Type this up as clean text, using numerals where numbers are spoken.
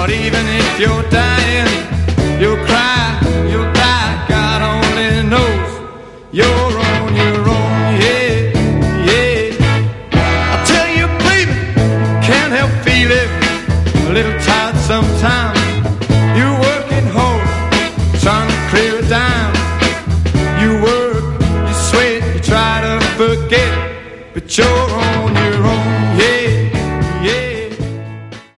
But even if you're dying, you'll cry, you'll die. God only knows you're on your own, yeah, yeah. I tell you, baby, can't help feeling a little tired sometimes. You're working hard, trying to clear a dime. You work, you sweat, you try to forget, but you're on